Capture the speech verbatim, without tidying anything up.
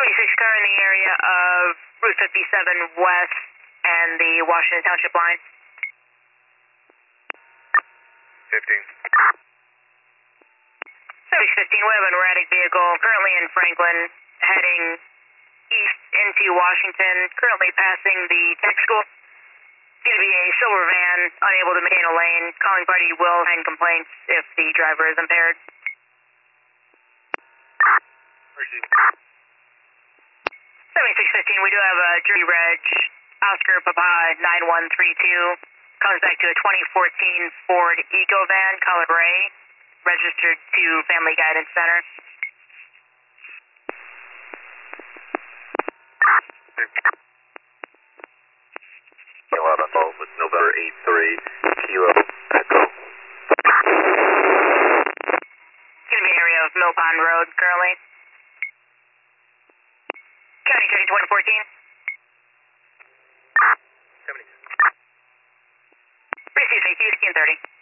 seventy-six car in the area of Route fifty-seven West and the Washington Township line. fifteen. seventy-six fifteen, we have an erratic vehicle currently in Franklin, heading east into Washington, currently passing the tech school. It's going to be a silver van, unable to maintain a lane. Calling party will send complaints if the driver is impaired. seventy-six fifteen, we do have a Jersey Reg, Oscar Papa nine one three two. Comes back to a twenty fourteen Ford Ecovan, color gray, registered to Family Guidance Center. eleven Volt with November eight three, Kilo Echo. It's going to be an area of Mill Pond Road currently. County checking twenty fourteen. seventy. Receive safety, sixteen thirty.